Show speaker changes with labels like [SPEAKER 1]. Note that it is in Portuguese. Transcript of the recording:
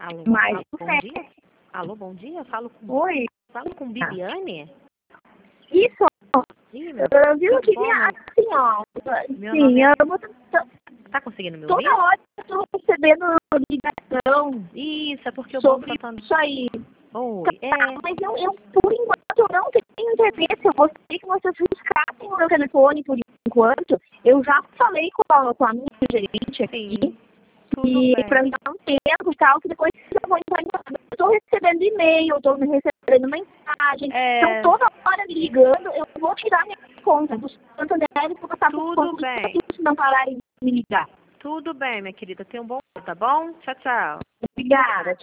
[SPEAKER 1] Alô,
[SPEAKER 2] Mas,
[SPEAKER 1] alô, bom dia? Alô, bom dia?
[SPEAKER 2] Oi.
[SPEAKER 1] Falo com Bibiane?
[SPEAKER 2] Isso,
[SPEAKER 1] Ih, meu,
[SPEAKER 2] eu viu
[SPEAKER 1] tudo
[SPEAKER 2] que
[SPEAKER 1] bom,
[SPEAKER 2] vinha assim, ó.
[SPEAKER 1] Meu
[SPEAKER 2] Sim,
[SPEAKER 1] nome é...
[SPEAKER 2] eu vou
[SPEAKER 1] Tá conseguindo me ouvir?
[SPEAKER 2] toda hora eu tô recebendo ligação
[SPEAKER 1] Isso, é porque o banco
[SPEAKER 2] sobre
[SPEAKER 1] tá...
[SPEAKER 2] isso aí.
[SPEAKER 1] Oi,
[SPEAKER 2] Mas eu, por enquanto, eu não tenho interesse. Eu gostaria que vocês buscassem o meu telefone por enquanto. Eu já falei com a minha gerente aqui.
[SPEAKER 1] Sim, tudo
[SPEAKER 2] E
[SPEAKER 1] bem.
[SPEAKER 2] para me dar um tempo e tal, que depois eu vou entrar em contato. Eu estou recebendo e-mail, estou recebendo mensagem. Então, toda hora me ligando, eu vou tirar minha conta do Santander e vou passar por
[SPEAKER 1] Tudo
[SPEAKER 2] conta
[SPEAKER 1] bem.
[SPEAKER 2] se não pararem de me ligar.
[SPEAKER 1] Tudo bem, minha querida. Tenha um bom dia, tá bom? Tchau, tchau.
[SPEAKER 2] Obrigada.